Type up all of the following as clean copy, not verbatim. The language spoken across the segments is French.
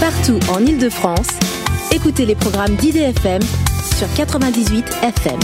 Partout en Île-de-France, écoutez les programmes d'IDFM sur 98 FM.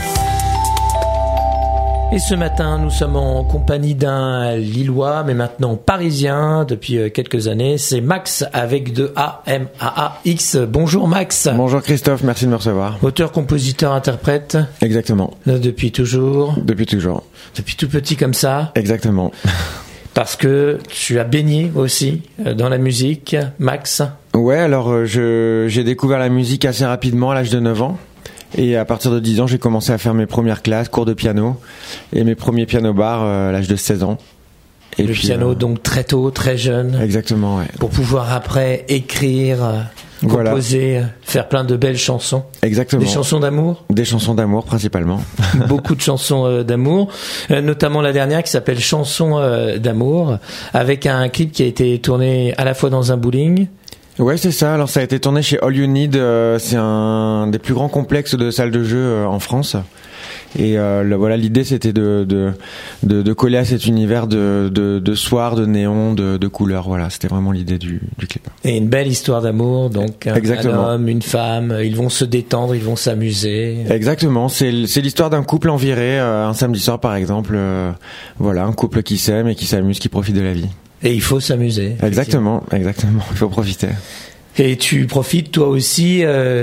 Et ce matin, nous sommes en compagnie d'un Lillois, mais maintenant parisien depuis quelques années. C'est Max avec deux A, M-A-A-X. Bonjour Max. Bonjour Christophe, merci de me recevoir. Auteur, compositeur, interprète. Exactement. Depuis toujours. Depuis toujours. Depuis tout petit comme ça. Exactement. Parce que tu as baigné aussi dans la musique, Max. Ouais, alors j'ai découvert la musique assez rapidement à l'âge de 9 ans. Et à partir de 10 ans, j'ai commencé à faire mes premières classes, cours de piano, et mes premiers piano-bars à l'âge de 16 ans. Et le puis, piano, donc très tôt, très jeune. Exactement, ouais. Pour pouvoir après écrire, composer, faire plein de belles chansons. Exactement. Des chansons d'amour ? Des chansons d'amour, principalement. Beaucoup de chansons d'amour, notamment la dernière qui s'appelle Chansons d'amour, avec un clip qui a été tourné à la fois dans un bowling. Ouais, c'est ça. Alors ça a été tourné chez All You Need. C'est un des plus grands complexes de salles de jeu en France. Et voilà, l'idée c'était de coller à cet univers de soir, de néon, de couleurs. Voilà, c'était vraiment l'idée du clip. Et une belle histoire d'amour, donc exactement. Un homme, une femme, ils vont se détendre, ils vont s'amuser. Exactement, c'est l'histoire d'un couple en virée, un samedi soir par exemple. Voilà, un couple qui s'aime et qui s'amuse, qui profite de la vie. Et il faut s'amuser. Exactement, il faut profiter. Et tu profites toi aussi,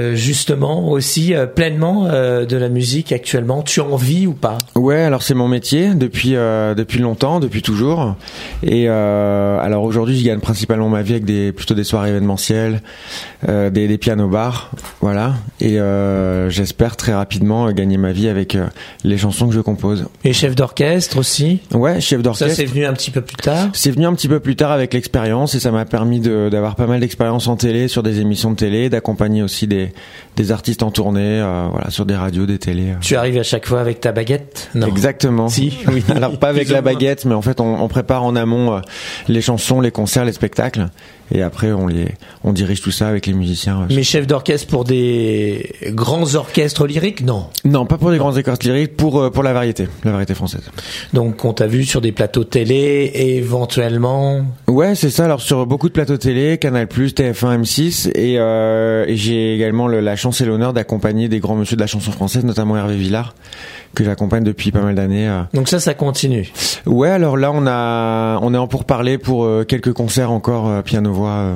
pleinement de la musique actuellement. Tu en vis ou pas ? Ouais, alors c'est mon métier depuis longtemps, depuis toujours. Et alors aujourd'hui, je gagne principalement ma vie avec plutôt des soirées événementielles, des piano-bars, voilà. Et j'espère très rapidement gagner ma vie avec les chansons que je compose. Et chef d'orchestre aussi ? Ouais, chef d'orchestre. Ça c'est venu un petit peu plus tard ? C'est venu un petit peu plus tard avec l'expérience et ça m'a permis d'avoir pas mal d'expérience en télé, sur des émissions de télé, d'accompagner aussi des artistes en tournée, voilà, sur des radios, des télés. Tu arrives à chaque fois avec ta baguette ? Non. Exactement. Si, oui. Alors pas avec la baguette, mais en fait on prépare en amont les chansons, les concerts, les spectacles, et après on dirige tout ça avec les musiciens. Mais chef d'orchestre pour des grands orchestres lyriques ? Non. Non, pas pour des grands orchestres lyriques, pour la variété française. Donc on t'a vu sur des plateaux télé, éventuellement. Ouais, c'est ça. Alors sur beaucoup de plateaux télé, Canal+, TF1, M6, et j'ai également la chance et l'honneur d'accompagner des grands monsieur de la chanson française, notamment Hervé Villard, que j'accompagne depuis pas mal d'années. Donc ça continue. Ouais, alors là on est en pourparlers pour quelques concerts encore piano-voix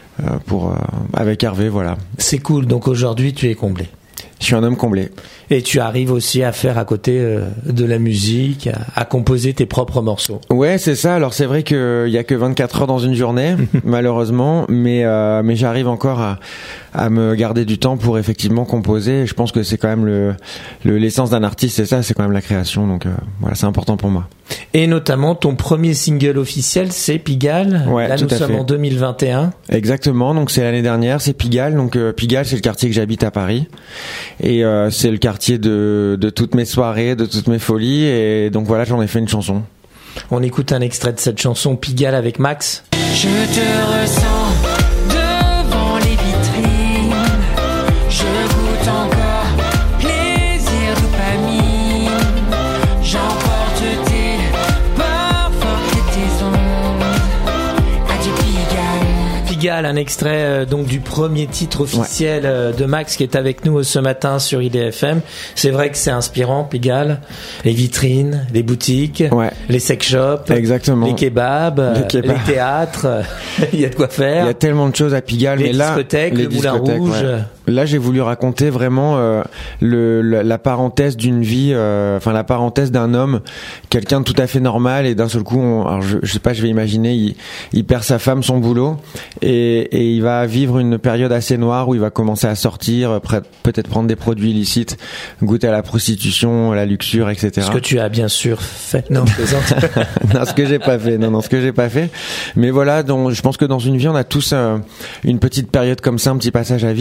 avec Hervé, voilà. C'est cool. Donc aujourd'hui tu es comblé. Je suis un homme comblé. Et tu arrives aussi à faire à côté de la musique, à composer tes propres morceaux. Ouais, c'est ça. Alors c'est vrai qu'il y a que 24 heures dans une journée, malheureusement, mais j'arrive encore à me garder du temps pour effectivement composer. Je pense que c'est quand même l'essence d'un artiste, c'est ça, c'est quand même la création. Donc voilà, c'est important pour moi. Et notamment ton premier single officiel, c'est Pigalle. Ouais, là nous sommes en 2021. Exactement. Donc c'est l'année dernière, c'est Pigalle. Donc Pigalle, c'est le quartier que j'habite à Paris, et c'est le quartier de toutes mes soirées, de toutes mes folies, et donc voilà, j'en ai fait une chanson. On écoute un extrait de cette chanson Pigalle avec Max. Je te ressens devant les vitrines, je goûte encore plaisir dopamine, j'emporte tes parfums et tes ondes, adieu Pigalle. Pigalle, un extrait donc du premier titre officiel de Max qui est avec nous ce matin sur IDFM. C'est vrai que c'est inspirant, Pigalle. Les vitrines, les boutiques, les sex shops, exactement, les kebabs, les théâtres. Il y a de quoi faire. Il y a tellement de choses à Pigalle. Les discothèques, le Moulin Rouge. Ouais. Là, j'ai voulu raconter vraiment la parenthèse d'une vie, la parenthèse d'un homme, quelqu'un de tout à fait normal, et d'un seul coup, alors je sais pas, je vais imaginer, il perd sa femme, son boulot, et il va vivre une période assez noire où il va commencer à sortir, peut-être prendre des produits illicites, goûter à la prostitution, à la luxure, etc. Ce que tu as bien sûr fait. Non, je plaisante. Non, ce que j'ai pas fait. Mais voilà, donc je pense que dans une vie, on a tous une petite période comme ça, un petit passage à vide.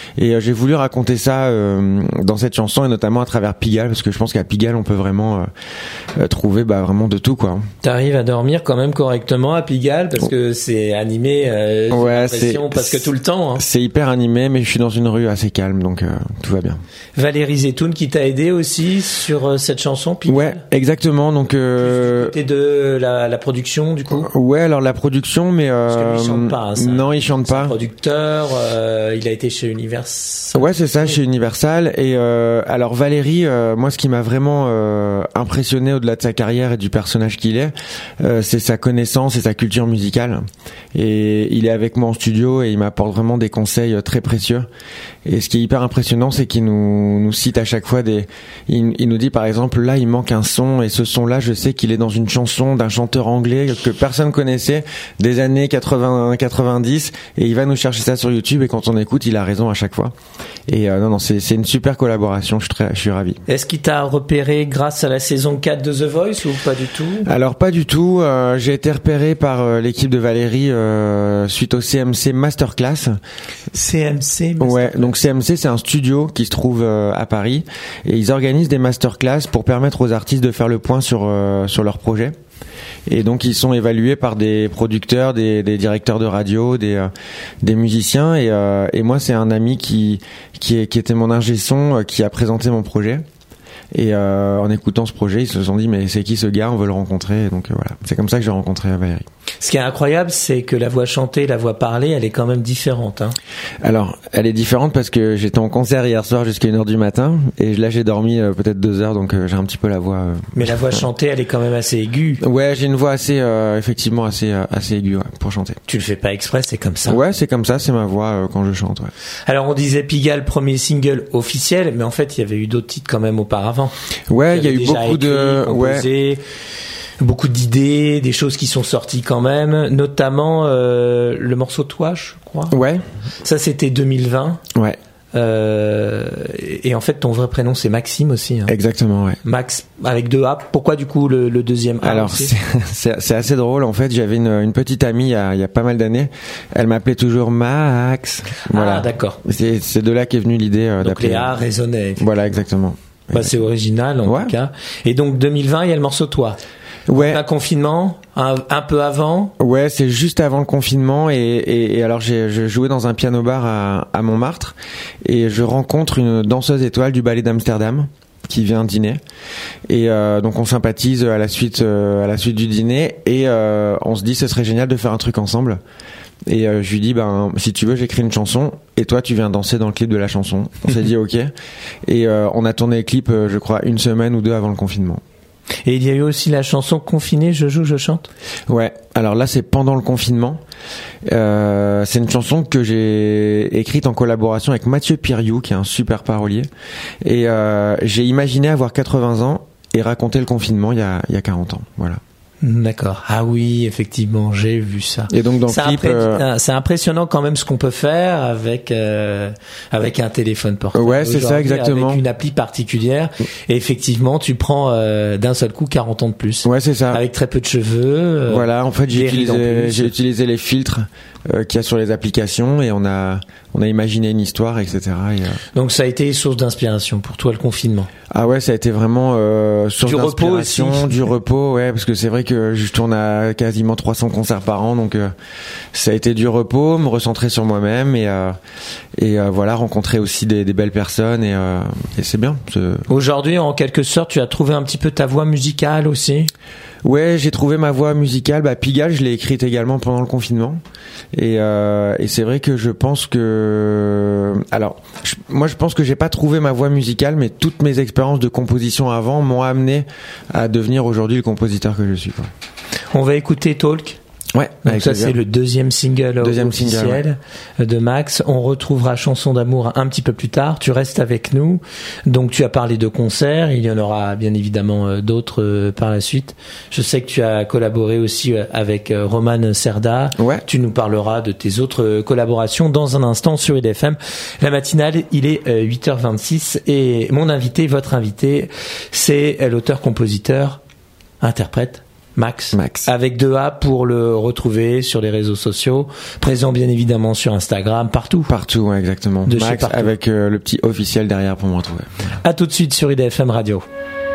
Et j'ai voulu raconter ça dans cette chanson, et notamment à travers Pigalle, parce que je pense qu'à Pigalle on peut vraiment trouver vraiment de tout, quoi. T'arrives à dormir quand même correctement à Pigalle, parce que c'est animé, ouais, presque tout le temps. Hein. C'est hyper animé, mais je suis dans une rue assez calme, donc tout va bien. Valérie Zetoun qui t'a aidé aussi sur cette chanson, Pigalle. Ouais, exactement. Donc côté de la production, du coup. Ouais, alors la production, mais parce que lui, il chante pas. Hein, non, il chante pas. Producteur, il a été chez Universal. Ouais, c'est ça, chez Universal. Et alors Valérie, moi, ce qui m'a vraiment impressionné au-delà de sa carrière et du personnage qu'il est, c'est sa connaissance et sa culture musicale. Et il est avec moi en studio et il m'apporte vraiment des conseils très précieux. Et ce qui est hyper impressionnant, c'est qu'il nous cite à chaque fois il nous dit par exemple, là il manque un son, et ce son là je sais qu'il est dans une chanson d'un chanteur anglais que personne connaissait des années 80-90, et il va nous chercher ça sur YouTube, et quand on écoute il a raison à chaque fois. Et non, c'est une super collaboration, je suis ravi. Est-ce qu'il t'a repéré grâce à la saison 4 de The Voice ou pas du tout? Alors pas du tout, j'ai été repéré par l'équipe de Valérie suite au CMC Masterclass. CMC Masterclass. Ouais, donc CMC c'est un studio qui se trouve à Paris, et ils organisent des masterclass pour permettre aux artistes de faire le point sur leurs projets. Et donc ils sont évalués par des producteurs, des directeurs de radio, des musiciens, et moi c'est un ami qui était mon ingé son qui a présenté mon projet. Et en écoutant ce projet, ils se sont dit mais c'est qui ce gars, on veut le rencontrer. Et donc voilà, c'est comme ça que j'ai rencontré Valérie. Ce qui est incroyable, c'est que la voix chantée, la voix parlée, elle est quand même différente. Hein. Alors, elle est différente parce que j'étais en concert hier soir jusqu'à 1h du matin, et là j'ai dormi peut-être 2 heures, donc j'ai un petit peu la voix... Mais la voix chantée, elle est quand même assez aiguë. Ouais, j'ai une voix effectivement assez aiguë, ouais, pour chanter. Tu le fais pas exprès, c'est comme ça. Ouais, c'est comme ça, c'est ma voix quand je chante, ouais. Alors on disait Pigalle, premier single officiel, mais en fait il y avait eu d'autres titres quand même auparavant. Ouais, il y a eu beaucoup de... Ouais. Beaucoup d'idées, des choses qui sont sorties quand même, notamment le morceau Toi, je crois. Ouais. Ça, c'était 2020. Ouais. Et en fait, ton vrai prénom, c'est Maxime aussi. Hein. Exactement, ouais. Max, avec 2 A. Pourquoi, du coup, le deuxième A? Alors, c'est assez drôle. En fait, j'avais une petite amie il y a pas mal d'années. Elle m'appelait toujours Max. Voilà. Ah, d'accord. C'est de là qu'est venue l'idée d'appeler. Donc, les A résonnaient. Voilà, exactement. Bah, c'est original, en tout cas. Et donc, 2020, il y a le morceau Toi. Ouais. Un confinement, un peu avant. Ouais, c'est juste avant le confinement, et alors je jouais dans un piano bar à Montmartre, et je rencontre une danseuse étoile du ballet d'Amsterdam qui vient dîner, et donc on sympathise à la suite du dîner, et on se dit ce serait génial de faire un truc ensemble. Et je lui dis si tu veux j'écris une chanson et toi tu viens danser dans le clip de la chanson. On s'est dit ok, et on a tourné le clip je crois 1 semaine ou 2 avant le confinement. Et il y a eu aussi la chanson Confiné, je joue, je chante. Ouais, alors là c'est pendant le confinement. C'est une chanson que j'ai écrite en collaboration avec Mathieu Piriou, qui est un super parolier. Et j'ai imaginé avoir 80 ans et raconter le confinement il y a 40 ans. Voilà. D'accord. Ah oui, effectivement, j'ai vu ça. Et donc dans le clip, c'est impressionnant quand même ce qu'on peut faire avec un téléphone portable. Ouais, c'est ça exactement. Avec une appli particulière. Et effectivement, tu prends d'un seul coup 40 ans de plus. Ouais, c'est ça. Avec très peu de cheveux. Voilà, en fait, j'ai utilisé les filtres qu'il y a sur les applications, et on a imaginé une histoire, etc. Donc ça a été source d'inspiration pour toi, le confinement. Ah ouais, ça a été vraiment source d'inspiration, du repos, ouais, parce que c'est vrai que je tourne à quasiment 300 concerts par an, donc ça a été du repos, me recentrer sur moi-même, et voilà, rencontrer aussi des belles personnes, et c'est bien. Aujourd'hui, en quelque sorte, tu as trouvé un petit peu ta voix musicale aussi? Ouais, j'ai trouvé ma voix musicale. Pigalle, je l'ai écrite également pendant le confinement, et c'est vrai que je pense que, alors, moi je pense que j'ai pas trouvé ma voix musicale, mais toutes mes expériences de composition avant m'ont amené à devenir aujourd'hui le compositeur que je suis, quoi. On va écouter Talk. Ouais. Donc ça c'est le deuxième single officiel de Max. On retrouvera Chanson d'amour un petit peu plus tard. Tu restes avec nous. Donc tu as parlé de concerts. Il y en aura bien évidemment d'autres par la suite. Je sais que tu as collaboré aussi avec Roman Cerda. Ouais. Tu nous parleras de tes autres collaborations dans un instant sur IDFM. La matinale, il est 8h26 et mon invité, votre invité, c'est l'auteur, compositeur, interprète Max. Avec 2 A pour le retrouver sur les réseaux sociaux. Présent bien évidemment sur Instagram, partout. Partout, ouais, exactement. Max avec le petit officiel derrière pour me retrouver. Voilà. À tout de suite sur IDFM Radio.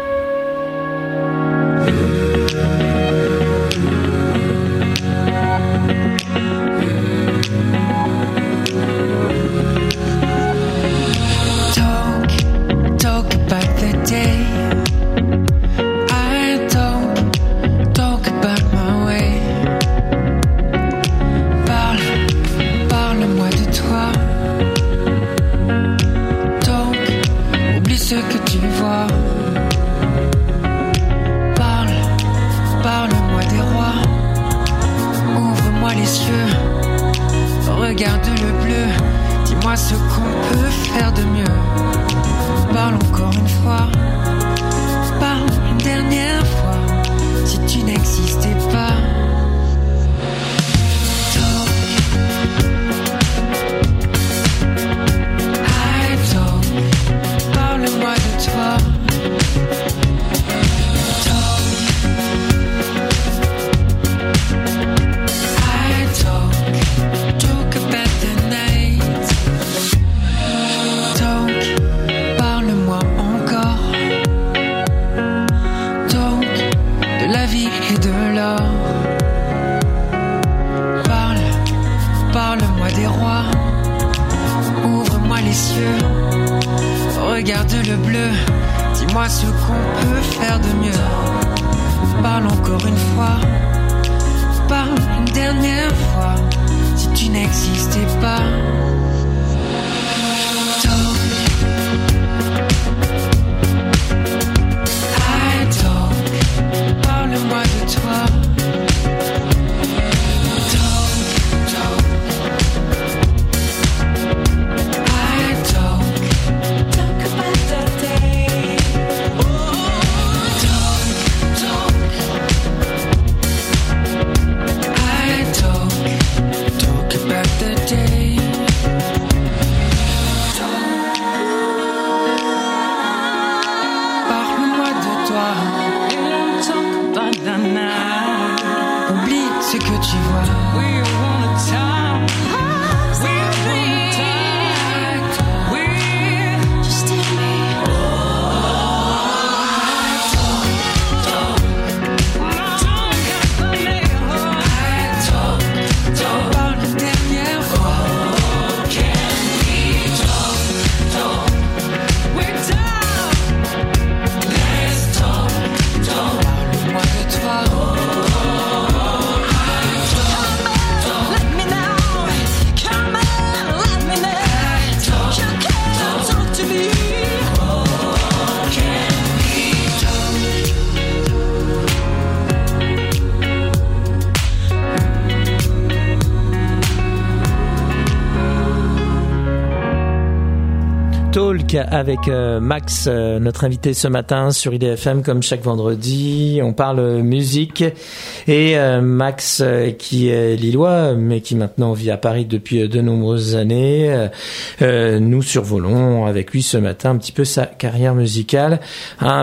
Talk avec Max, notre invité ce matin sur IDFM comme chaque vendredi. On parle musique et Max qui est lillois mais qui maintenant vit à Paris depuis de nombreuses années. Nous survolons avec lui ce matin un petit peu sa carrière musicale, un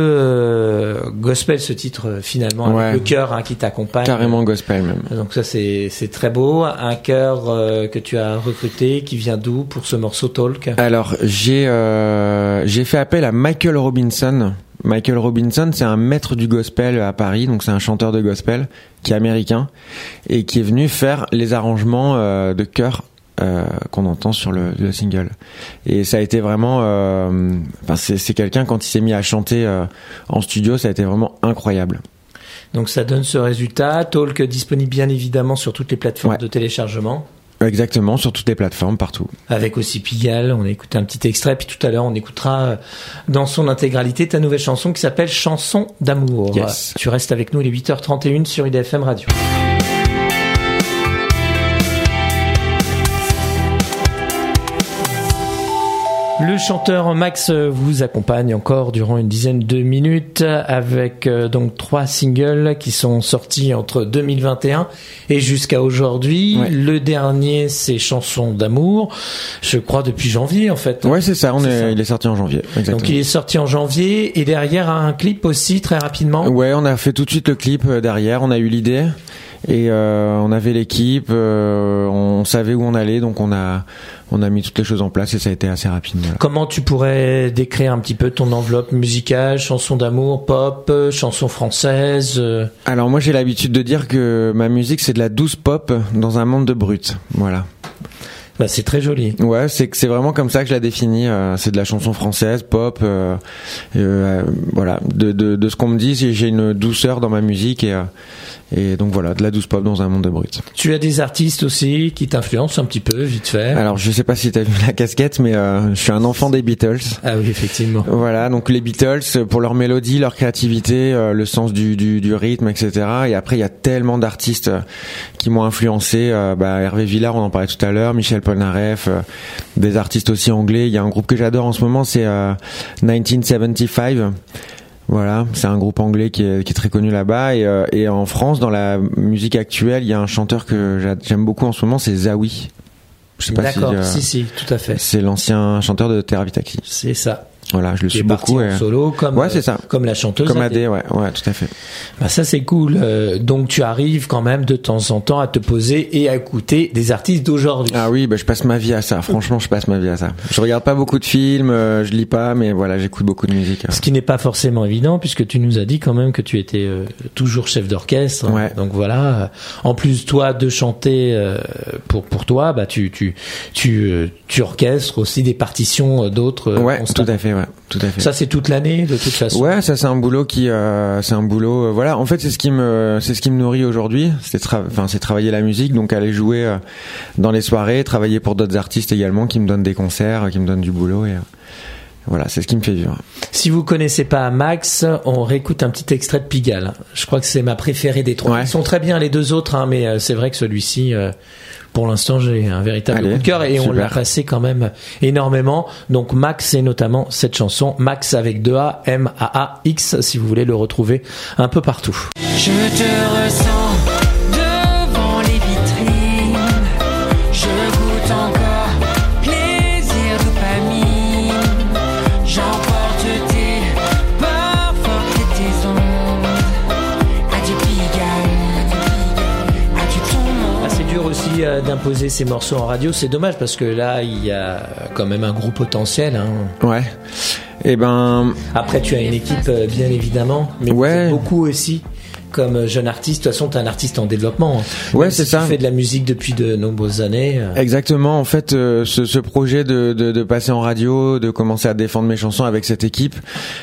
peu gospel ce titre finalement, avec le chœur qui t'accompagne. Carrément gospel même. Donc ça c'est très beau. Un chœur que tu as recruté qui vient d'où pour ce morceau Talk? Alors j'ai fait appel à Michael Robinson. Michael Robinson, c'est un maître du gospel à Paris, donc c'est un chanteur de gospel qui est américain et qui est venu faire les arrangements de chœur qu'on entend sur le single. Et ça a été vraiment c'est quelqu'un, quand il s'est mis à chanter en studio, ça a été vraiment incroyable. Donc ça donne ce résultat. Talk disponible bien évidemment sur toutes les plateformes de téléchargement. Exactement, sur toutes les plateformes, partout. Avec aussi Pigalle, on a écouté un petit extrait, puis tout à l'heure on écoutera dans son intégralité ta nouvelle chanson qui s'appelle Chanson d'amour. Yes. Tu restes avec nous, il est 8h31 sur IDFM Radio. Le chanteur Max vous accompagne encore durant une dizaine de minutes avec donc 3 singles qui sont sortis entre 2021 et jusqu'à aujourd'hui. Ouais. Le dernier, c'est Chansons d'amour. Je crois depuis janvier en fait. Ouais, c'est ça. Il est sorti en janvier. Exactement. Donc il est sorti en janvier et derrière un clip aussi très rapidement. Ouais, on a fait tout de suite le clip derrière. On a eu l'idée. Et on avait l'équipe, on savait où on allait, donc on a mis toutes les choses en place et ça a été assez rapide. Voilà. Comment tu pourrais décrire un petit peu ton enveloppe musicale, chansons d'amour, pop, chansons françaises Alors moi j'ai l'habitude de dire que ma musique c'est de la douce pop dans un monde de brut, voilà. Bah, c'est très joli. Ouais, c'est vraiment comme ça que je la définis. C'est de la chanson française, pop. Voilà, de ce qu'on me dit, j'ai une douceur dans ma musique et donc voilà, de la douce pop dans un monde de brut. Tu as des artistes aussi qui t'influencent un petit peu, vite fait. Alors je sais pas si t'as vu la casquette, mais je suis un enfant des Beatles. Ah oui, effectivement. Voilà, donc les Beatles pour leur mélodie, leur créativité, le sens du rythme, etc. Et après il y a tellement d'artistes qui m'ont influencé. Hervé Villard, on en parlait tout à l'heure, Michel Polnareff, des artistes aussi anglais. Il y a un groupe que j'adore en ce moment, c'est 1975. Voilà, c'est un groupe anglais qui est très connu là-bas et en France, dans la musique actuelle, il y a un chanteur que j'aime beaucoup en ce moment, c'est Zawi. Je sais pas. D'accord, si, tout à fait. C'est l'ancien chanteur de Thérapie Taxi. C'est ça. Voilà, je le suis beaucoup. En solo, comme ouais, c'est ça. Comme la chanteuse. Comme Adé, ouais, tout à fait. Bah ça c'est cool. Donc tu arrives quand même de temps en temps à te poser et à écouter des artistes d'aujourd'hui. Ah oui, je passe ma vie à ça. Franchement, je passe ma vie à ça. Je regarde pas beaucoup de films, je lis pas, mais voilà, j'écoute beaucoup de musique. Ce qui n'est pas forcément évident puisque tu nous as dit quand même que tu étais toujours chef d'orchestre. Ouais. Donc voilà. En plus toi de chanter pour toi, bah tu orchestres aussi des partitions d'autres. Ouais, tout à fait, ouais. Tout à fait. Ça c'est toute l'année de toute façon. Ouais, ça c'est un boulot voilà, en fait c'est ce qui me nourrit aujourd'hui, c'est travailler la musique, donc aller jouer dans les soirées, travailler pour d'autres artistes également qui me donnent des concerts, qui me donnent du boulot et voilà, c'est ce qui me fait vivre. Si vous connaissez pas Max, on réécoute un petit extrait de Pigalle. Je crois que c'est ma préférée des 3. Ouais. Ils sont très bien les 2 autres mais c'est vrai que celui-ci pour l'instant, j'ai un véritable coup de cœur et super. On l'a passé quand même énormément. Donc Max, et notamment cette chanson Max avec 2 A, M-A-A-X, si vous voulez le retrouver un peu partout. Je te ressens devant les vitrines, je goûte encore plaisir dopamine, j'emporte tes parfums et tes ondes, adieu Pigalle, adieu ton monde. C'est dur aussi d'imposer ces morceaux en radio, c'est dommage parce que là il y a quand même un gros potentiel. Ouais. Et après tu as une équipe bien évidemment, mais ouais. Beaucoup aussi. Comme jeune artiste, de toute façon, t'es un artiste en développement. Ouais, c'est ça. Tu fais de la musique depuis de nombreuses années. Exactement. En fait, ce projet de passer en radio, de commencer à défendre mes chansons avec cette équipe,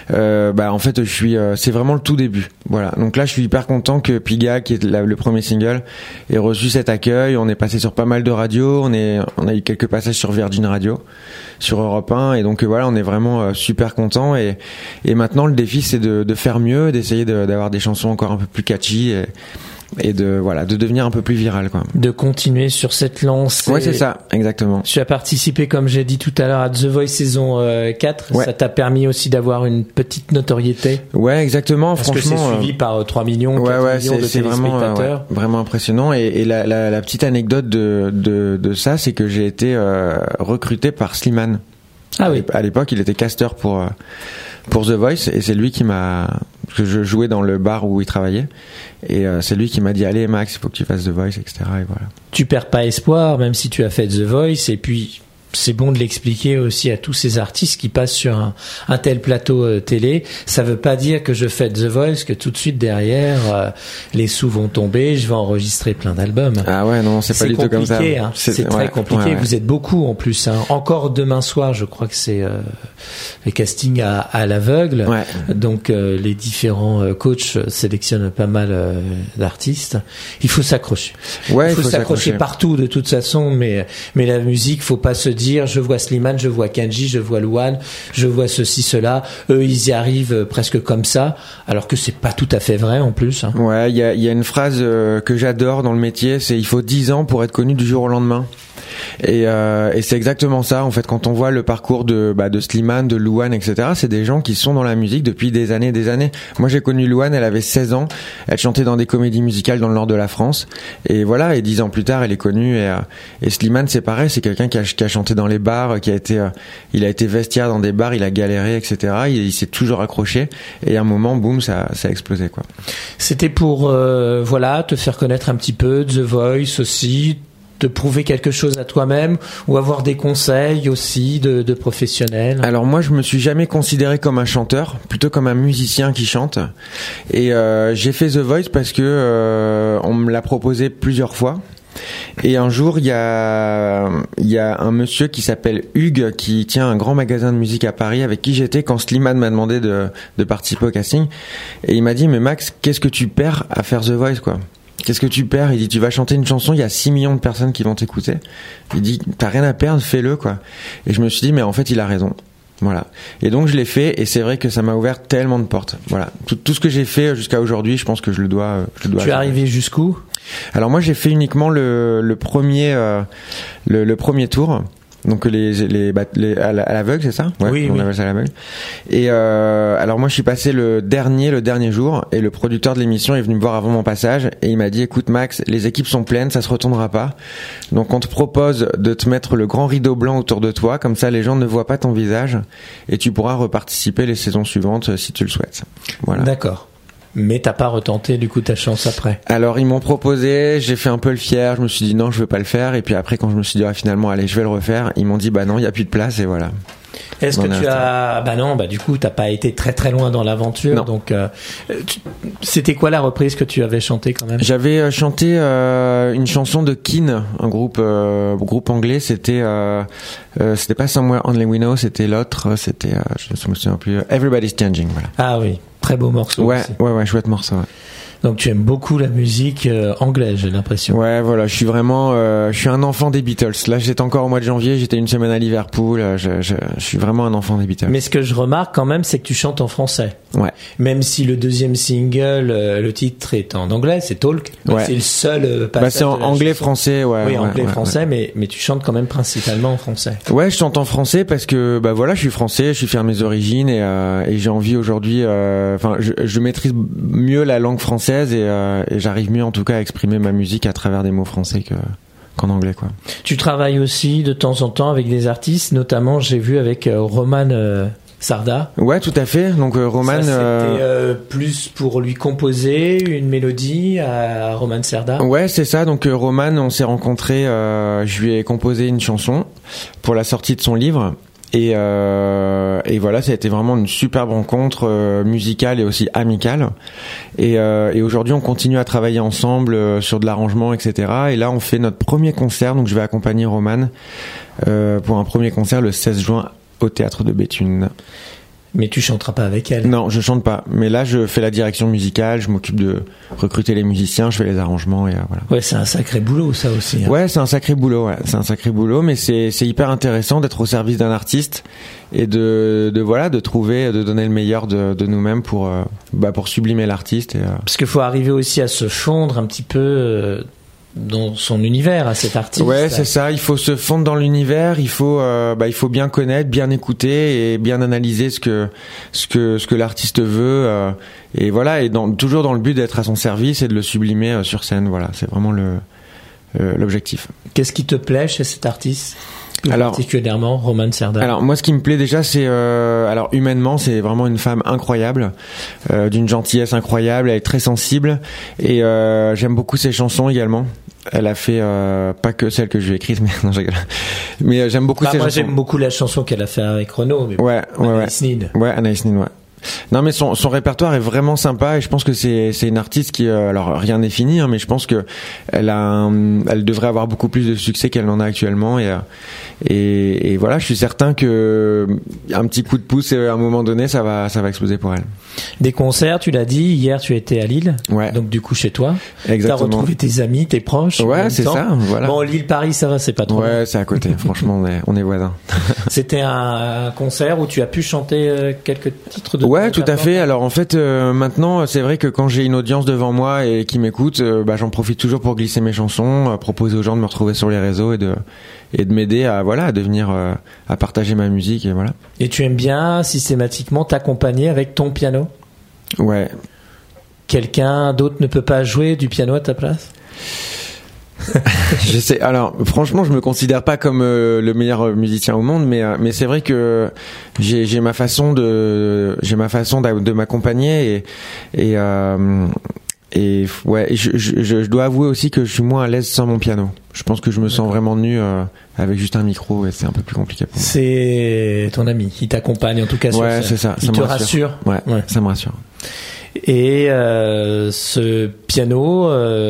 en fait, c'est vraiment le tout début. Voilà. Donc là, je suis hyper content que Pigalle, qui est le premier single, ait reçu cet accueil. On est passé sur pas mal de radios. On a eu quelques passages sur Virgin Radio, sur Europe 1. Et donc voilà, on est vraiment super content. Et maintenant, le défi, c'est de faire mieux, d'essayer d'avoir des chansons encore un peu plus catchy et de devenir un peu plus viral, quoi. De continuer sur cette lancée. Ouais, c'est ça, exactement. Tu as participé, comme j'ai dit tout à l'heure, à The Voice saison 4. Ouais. Ça t'a permis aussi d'avoir une petite notoriété. Ouais, exactement. Parce franchement, que c'est suivi par 3 millions, 4 millions de téléspectateurs. Vraiment impressionnant. Et la petite anecdote de ça, c'est que j'ai été recruté par Slimane. Ah oui. À l'époque, il était casteur pour The Voice et c'est lui que je jouais dans le bar où il travaillait et c'est lui qui m'a dit allez Max, il faut que tu fasses The Voice, etc. Et voilà. Tu perds pas espoir même si tu as fait The Voice et puis c'est bon de l'expliquer aussi à tous ces artistes qui passent sur un tel plateau télé. Ça veut pas dire que je fais The Voice que tout de suite derrière les sous vont tomber, je vais enregistrer plein d'albums. Ah ouais, non, c'est pas du tout comme ça. C'est très compliqué. Ouais. Vous êtes beaucoup en plus. Encore demain soir, je crois que c'est les castings à l'aveugle. Ouais. Donc les différents coachs sélectionnent pas mal d'artistes. Il faut s'accrocher. Ouais, il faut s'accrocher partout de toute façon, mais la musique, faut pas se dire dire je vois Slimane, je vois Kenji, je vois Louane, je vois ceci, cela. Eux, ils y arrivent presque comme ça, alors que c'est pas tout à fait vrai en plus. Hein. Ouais, il y a une phrase que j'adore dans le métier, c'est il faut 10 ans pour être connu du jour au lendemain. Et c'est exactement ça en fait. Quand on voit le parcours de Slimane, de Louane, etc., c'est des gens qui sont dans la musique depuis des années. Moi j'ai connu Louane, elle avait 16 ans, elle chantait dans des comédies musicales dans le nord de la France, et voilà, et 10 ans plus tard elle est connue. Et Slimane c'est pareil, c'est quelqu'un qui a chanté dans les bars, il a été vestiaire dans des bars, il a galéré, etc. Il s'est toujours accroché, et à un moment boum, ça a explosé quoi. C'était pour te faire connaître un petit peu, The Voice aussi, de prouver quelque chose à toi-même, ou avoir des conseils aussi de professionnels? Alors moi je me suis jamais considéré comme un chanteur, plutôt comme un musicien qui chante, et j'ai fait The Voice parce que on me l'a proposé plusieurs fois. Et un jour, il y a un monsieur qui s'appelle Hugues, qui tient un grand magasin de musique à Paris, avec qui j'étais quand Slimane m'a demandé de participer au casting. Et il m'a dit, mais Max, qu'est-ce que tu perds à faire The Voice, quoi? Qu'est-ce que tu perds? Il dit, tu vas chanter une chanson, il y a 6 millions de personnes qui vont t'écouter. Il dit, t'as rien à perdre, fais-le, quoi. Et je me suis dit, mais en fait, il a raison. Voilà. Et donc je l'ai fait, et c'est vrai que ça m'a ouvert tellement de portes. Voilà. Tout ce que j'ai fait jusqu'à aujourd'hui, je pense que je le dois. Tu es arrivé jusqu'où? Alors moi j'ai fait uniquement le premier tour. Donc à l'aveugle, c'est ça? Ouais, oui, on appelle ça à l'aveugle. Et alors moi je suis passé le dernier jour, et le producteur de l'émission est venu me voir avant mon passage, et il m'a dit, écoute Max, les équipes sont pleines, ça se retournera pas. Donc on te propose de te mettre le grand rideau blanc autour de toi, comme ça les gens ne voient pas ton visage, et tu pourras reparticiper les saisons suivantes si tu le souhaites. Voilà. D'accord. Mais t'as pas retenté du coup ta chance après? Alors ils m'ont proposé, j'ai fait un peu le fier, je me suis dit non, je veux pas le faire, et puis après quand je me suis dit finalement allez, je vais le refaire, ils m'ont dit bah non, il y a plus de place, et voilà. Est-ce que tu as... Bah non, du coup, t'as pas été très très loin dans l'aventure. Non. Donc, c'était quoi la reprise que tu avais chantée quand même? J'avais chanté une chanson de Keane, un groupe anglais. C'était pas Somewhere Only We Know, c'était l'autre. C'était, je me souviens plus. Everybody's Changing. Voilà. Ah oui, très beau morceau. Ouais, aussi. Ouais, chouette morceau. Ouais. Donc tu aimes beaucoup la musique anglaise, j'ai l'impression. Ouais, voilà, je suis vraiment, je suis un enfant des Beatles. Là, j'étais encore au mois de janvier, j'étais une semaine à Liverpool. Je suis vraiment un enfant des Beatles. Mais ce que je remarque quand même, c'est que tu chantes en français. Ouais. Même si le deuxième single, le titre est en anglais, c'est Talk. Ouais. C'est le seul passage. C'est en anglais-français, ouais. Oui, anglais-français, mais tu chantes quand même principalement en français. Ouais, je chante en français parce que, voilà, je suis français, je suis fier de mes origines, et j'ai envie aujourd'hui, je maîtrise mieux la langue française. Et j'arrive mieux en tout cas à exprimer ma musique à travers des mots français qu'en anglais, quoi. Tu travailles aussi de temps en temps avec des artistes, notamment j'ai vu avec Roman Sarda. Ouais, tout à fait. Donc Roman, ça, c'était plus pour lui composer une mélodie à Roman Sarda. Ouais, c'est ça. Donc Roman, on s'est rencontrés, je lui ai composé une chanson pour la sortie de son livre. Et voilà, ça a été vraiment une superbe rencontre musicale et aussi amicale. Et aujourd'hui, on continue à travailler ensemble sur de l'arrangement, etc. Et là, on fait notre premier concert. Donc, je vais accompagner Roman pour un premier concert le 16 juin au Théâtre de Béthune. Mais tu chanteras pas avec elle? Non, je chante pas. Mais là, je fais la direction musicale, je m'occupe de recruter les musiciens, je fais les arrangements, et voilà. Ouais, c'est un sacré boulot, ça aussi. Hein. Ouais, c'est un sacré boulot, mais c'est hyper intéressant d'être au service d'un artiste et de trouver, de donner le meilleur de nous-mêmes pour sublimer l'artiste. Parce qu'il faut arriver aussi à se fondre un petit peu dans son univers à cet artiste. Ouais, c'est ça, il faut se fondre dans l'univers, il faut bien connaître, bien écouter et bien analyser ce que l'artiste veut, et voilà, et toujours dans le but d'être à son service et de le sublimer sur scène. Voilà, c'est vraiment l'objectif. Qu'est-ce qui te plaît chez cet artiste? Particulièrement Roman Sarda. Alors moi, ce qui me plaît déjà, c'est humainement, c'est vraiment une femme incroyable, d'une gentillesse incroyable. Elle est très sensible, et j'aime beaucoup ses chansons également. Elle a fait pas que celle que je lui ai écrite, mais j'aime beaucoup ses chansons. Moi, j'aime beaucoup la chanson qu'elle a fait avec Renaud. Mais Anaïs Nin. Ouais, Anaïs Nin, ouais. Non, mais son répertoire est vraiment sympa et je pense que c'est une artiste qui, alors rien n'est fini, hein, mais je pense que elle devrait avoir beaucoup plus de succès qu'elle n'en a actuellement et voilà, je suis certain que un petit coup de pouce à un moment donné, ça va exploser pour elle. Des concerts, tu l'as dit, hier tu étais à Lille, donc du coup chez toi. Exactement. T'as retrouvé tes amis, tes proches. Ouais, c'est ça, voilà. Bon, Lille-Paris, ça va, c'est pas trop. Ouais, c'est à côté, franchement, on est voisins. C'était un concert où tu as pu chanter quelques titres de... Ouais, tout à fait. Alors en fait, maintenant, c'est vrai que quand j'ai une audience devant moi et qui m'écoute, j'en profite toujours pour glisser mes chansons, proposer aux gens de me retrouver sur les réseaux et de m'aider à devenir, à partager ma musique et voilà. Et tu aimes bien systématiquement t'accompagner avec ton piano? Ouais. Quelqu'un d'autre ne peut pas jouer du piano à ta place? Je sais. Alors, franchement, je me considère pas comme le meilleur musicien au monde, mais c'est vrai que j'ai ma façon de m'accompagner et ouais, je dois avouer aussi que je suis moins à l'aise sans mon piano. Je pense que je me sens vraiment nu avec juste un micro et c'est un peu plus compliqué pour moi. C'est ton ami, il t'accompagne en tout cas sur scène. C'est ça. Il te rassure. Ouais, ça me rassure. Et ce piano,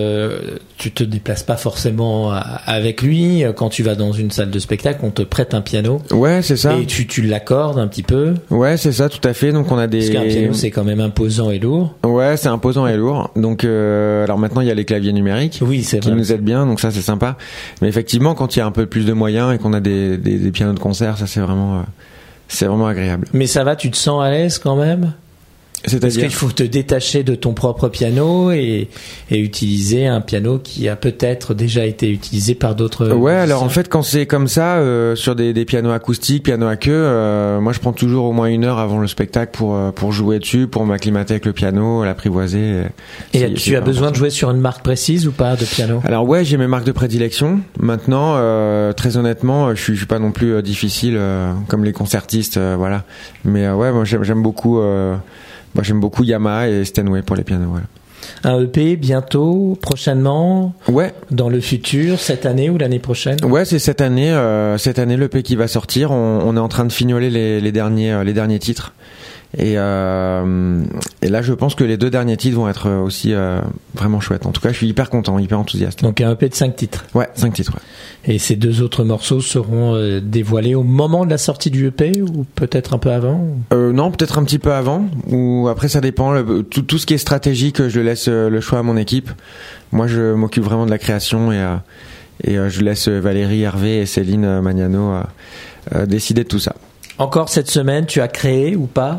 tu te déplaces pas forcément avec lui. Quand tu vas dans une salle de spectacle, on te prête un piano. Ouais, c'est ça. Et tu l'accordes un petit peu. Ouais, c'est ça, tout à fait. Donc on a des. Parce qu'un piano, c'est quand même imposant et lourd. Ouais, c'est imposant et lourd. Donc alors maintenant il y a les claviers numériques. Oui, c'est qui vrai. nous aident bien. Donc ça c'est sympa. Mais effectivement, quand il y a un peu plus de moyens et qu'on a des pianos de concert, ça c'est vraiment agréable. Mais ça va, tu te sens à l'aise quand même? Parce qu'il faut te détacher de ton propre piano et utiliser un piano qui a peut-être déjà été utilisé par d'autres. Ouais, alors en fait, quand c'est comme ça, sur des pianos acoustiques, pianos à queue, moi je prends toujours au moins 1 heure avant le spectacle pour jouer dessus, pour m'acclimater avec le piano, l'apprivoiser. Et tu as besoin de jouer sur une marque précise ou pas de piano? Alors ouais, j'ai mes marques de prédilection. Maintenant, très honnêtement, je suis pas non plus difficile comme les concertistes, voilà. Mais ouais, moi j'aime beaucoup. J'aime beaucoup Yamaha et Steinway pour les pianos. Voilà. Un EP bientôt, prochainement? Ouais. Dans le futur, cette année ou l'année prochaine? Ouais, c'est cette année l'EP qui va sortir. On est en train de fignoler les derniers titres. Et là, je pense que les 2 derniers titres vont être aussi vraiment chouettes. En tout cas, je suis hyper content, hyper enthousiaste. Donc un EP de 5 titres. Ouais, 5 titres. Ouais. Et ces 2 autres morceaux seront dévoilés au moment de la sortie du EP ou peut-être un peu avant? Non, peut-être un petit peu avant. Ou après, ça dépend. Tout ce qui est stratégique, je laisse le choix à mon équipe. Moi, je m'occupe vraiment de la création et je laisse Valérie, Hervé et Céline Magnano décider de tout ça. Encore cette semaine, tu as créé ou pas?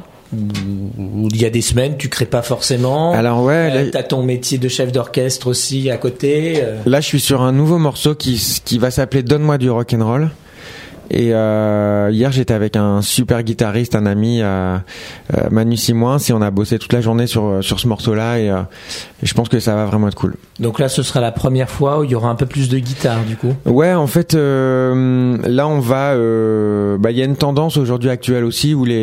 Ou il y a des semaines tu crées pas forcément? Alors ouais, t'as ton métier de chef d'orchestre aussi à côté. Là, je suis sur un nouveau morceau qui va s'appeler Donne-moi du rock'n'roll. Et hier, j'étais avec un super guitariste, un ami, Manu Simoins, et on a bossé toute la journée sur ce morceau-là, et je pense que ça va vraiment être cool. Donc là, ce sera la première fois où il y aura un peu plus de guitare, du coup. Ouais, en fait, là, on va. Il y a une tendance aujourd'hui actuelle aussi où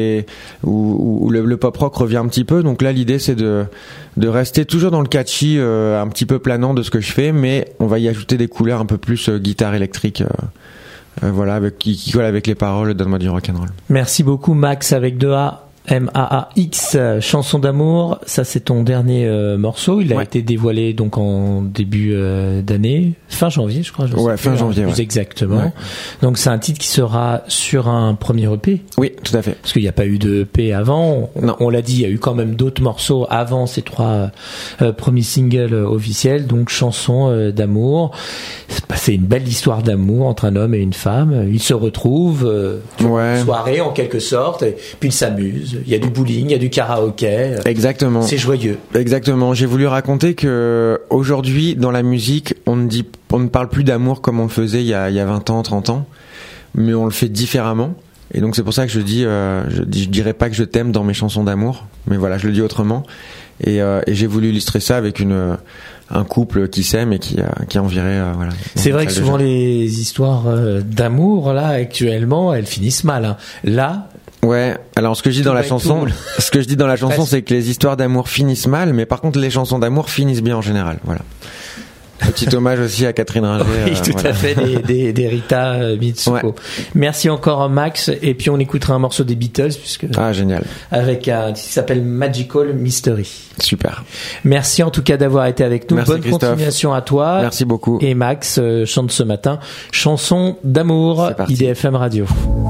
le pop rock revient un petit peu. Donc là, l'idée, c'est de rester toujours dans le catchy, un petit peu planant de ce que je fais, mais on va y ajouter des couleurs un peu plus guitare électrique. Voilà, qui colle avec les paroles, Donne-moi du rock'n'roll. Merci beaucoup, Max, avec 2A. M-A-A-X, chanson d'amour, ça c'est ton dernier morceau. Il a été dévoilé donc en début d'année, fin janvier, je crois. Fin janvier. Plus exactement. Ouais. Donc c'est un titre qui sera sur un premier EP. Oui, tout à fait. Parce qu'il n'y a pas eu de EP avant. Non. On l'a dit, il y a eu quand même d'autres morceaux avant ces 3 premiers singles officiels. Donc chanson d'amour. C'est une belle histoire d'amour entre un homme et une femme. Ils se retrouvent une soirée en quelque sorte, et puis ils s'amusent. Il y a du bowling, il y a du karaoké. Exactement. C'est joyeux. Exactement. J'ai voulu raconter que aujourd'hui, dans la musique, on ne parle plus d'amour comme on le faisait il y a 20 ans, 30 ans, mais on le fait différemment. Et donc c'est pour ça que je dirais pas que je t'aime dans mes chansons d'amour, mais voilà, je le dis autrement. Et j'ai voulu illustrer ça avec un couple qui s'aime et qui envirait. Voilà. C'est vrai que souvent les histoires d'amour là actuellement, elles finissent mal. Hein. Là. Ouais, alors ce que je dis dans la chanson, c'est que les histoires d'amour finissent mal, mais par contre les chansons d'amour finissent bien en général, voilà. Petit hommage aussi à Catherine Ringer. Oui, tout à fait, des Rita Mitsuko. Ouais. Merci encore Max, et puis on écoutera un morceau des Beatles puisque génial, avec un qui s'appelle Magical Mystery. Super. Merci en tout cas d'avoir été avec nous. Merci, bonne Christophe. Continuation à toi. Merci beaucoup. Et Max chante ce matin chanson d'amour, IDFM Radio.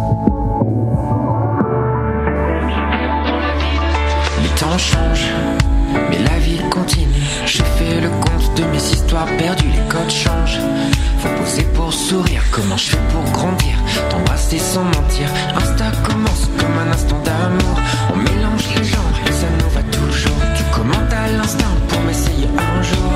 Les temps changent, mais la vie continue. J'ai fait le compte de mes histoires perdues, les codes changent. Faut poser pour sourire, comment je fais pour grandir, t'embrasser sans mentir. Insta commence comme un instant d'amour. On mélange les genres et ça nous va toujours. Tu commentes à l'instinct pour m'essayer un jour.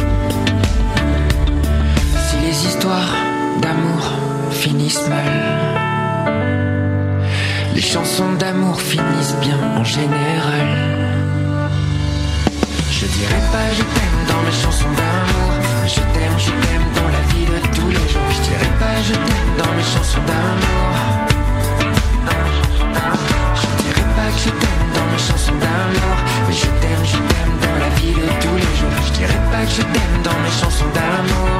Si les histoires d'amour finissent mal, les chansons d'amour finissent bien en général. Je dirais pas je t'aime dans mes chansons d'amour. Je t'aime dans la vie de tous les jours. Je dirais pas je t'aime dans mes chansons d'amour. Je dirais pas que je t'aime dans mes chansons d'amour. Mais je t'aime dans la vie de tous les jours. Je dirais pas que je t'aime dans mes chansons d'amour.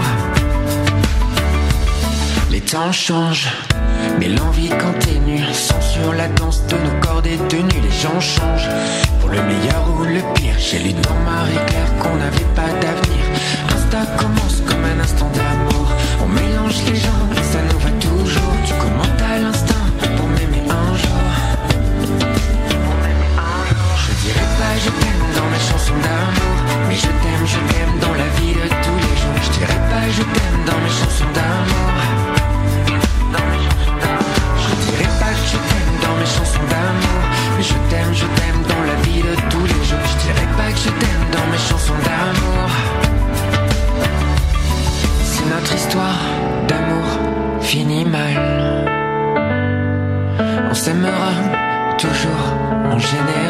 Les temps changent, mais l'envie continue. Sans sur la danse de nos corps détenus. Les gens changent, pour le meilleur ou le pire. J'ai lu dans Marie-Claire qu'on n'avait pas d'avenir. Insta commence comme un instant d'amour. On mélange les gens et ça nous va toujours. Tu commentes à l'instinct pour m'aimer un jour. Je dirais pas je t'aime dans mes chansons d'amour. Mais je t'aime dans la vie de tous les jours. Je dirais pas je t'aime dans mes chansons d'amour. Je t'aime dans mes chansons d'amour. Mais je t'aime dans la vie de tous les jours. Je dirais pas que je t'aime dans mes chansons d'amour. Si notre histoire d'amour finit mal, on s'aimera toujours en général.